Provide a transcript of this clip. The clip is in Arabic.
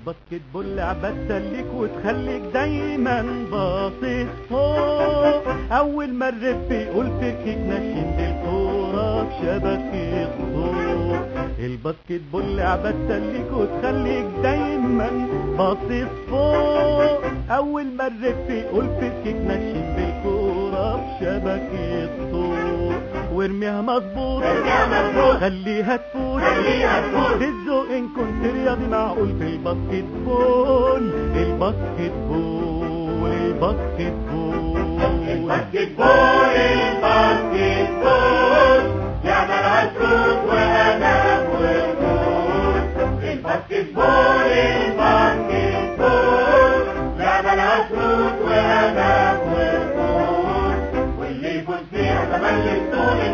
الباسكت بول لعبة تسليك وتخليك دايما باصص فوق، اول ما الرب يقول فيك نشد الكورة في شبكة فوق. الباسكت بول لعبة تسليك وتخليك دايما باصص فوق، اول ما الرب يقول فيك نشد الكورة في شبكة فوق. وارميها مظبوط خليها تفوت بالذوق ان كنت رياضي معقول في الباسكت بول. الباسكت بول الباسكت بول الباسكت بول الباسكت بول لعبة لها شوط وهدف وجول. الباسكت بول الباسكت بول لعبة لها شوط وهدف وجول، واللي يفوز فيها تملك طول